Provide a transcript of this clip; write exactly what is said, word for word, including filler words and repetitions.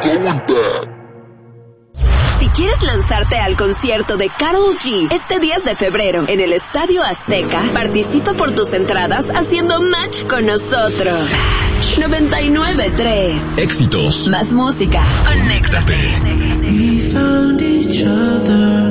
Si quieres lanzarte al concierto de Karol G este diez de febrero en el Estadio Azteca, participa por tus entradas haciendo match con nosotros. noventa y nueve punto tres. Éxitos. Más música. Conéctate. We found each other.